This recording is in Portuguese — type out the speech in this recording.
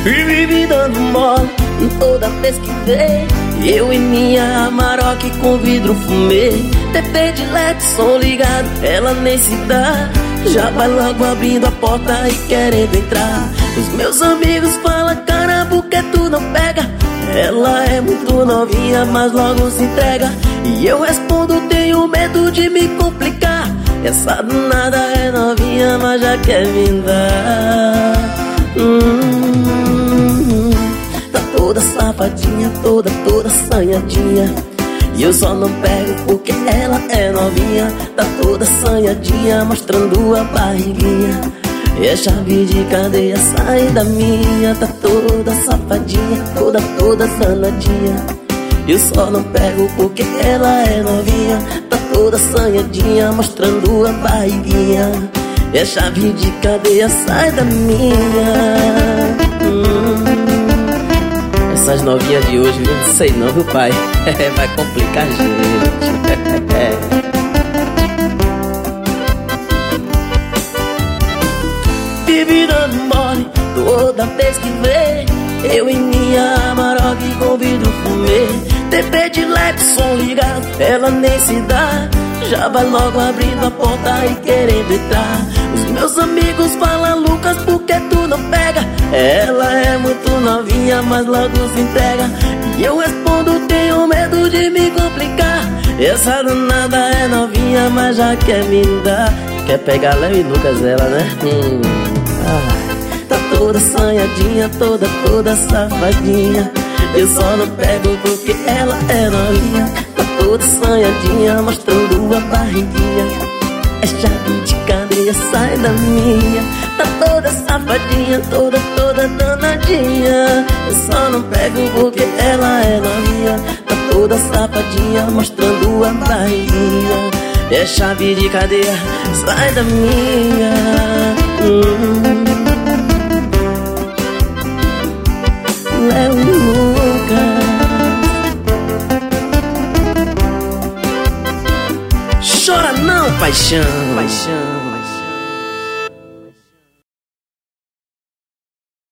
e vive dando mole toda vez que vem. Eu e minha Amarok com vidro fumê, TV de LED, som ligado, ela nem se dá. Já vai logo abrindo a porta e querendo entrar. Os meus amigos falam, cara, por que tu não pega? Ela é muito novinha, mas logo se entrega. E eu respondo, tenho medo de me complicar. Essa danada é novinha, mas já quer me dar. Tá toda safadinha, toda assanhadinha. E eu só não pego porque ela é novinha. Tá toda assanhadinha, mostrando a barriguinha. E a chave de cadeia sai da minha. Tá toda safadinha, toda assanhadinha. Eu só não pego porque ela é novinha. Tá toda assanhadinha, mostrando a barriguinha. E a chave de cadeia sai da minha. Essas novinhas de hoje, eu não sei não, viu, pai? Vai complicar a gente. Vive dando mole toda vez que vê. Eu e minha Amarok com vidro fumê, TV de LED, som ligado, ela nem se dá. Já vai logo abrindo a porta e querendo entrar. Os meus amigos falam, Lucas, por que tu não pega? Ela é muito novinha, mas logo se entrega. E eu respondo, tenho medo de me complicar. Essa danada é novinha, mas já quer me dar. Quer pegar Léo e Lucas, ela, né? Tá toda assanhadinha, toda safadinha. Eu só não pego porque ela é novinha. Tá toda assanhadinha, mostrando a barriguinha. É chave de cadeia, sai da minha. Tá toda safadinha, toda danadinha. Eu só não pego porque ela é novinha. Tá toda safadinha, mostrando a barriguinha. É chave de cadeia, sai da minha. Léo e Lucas. Chora não, paixão.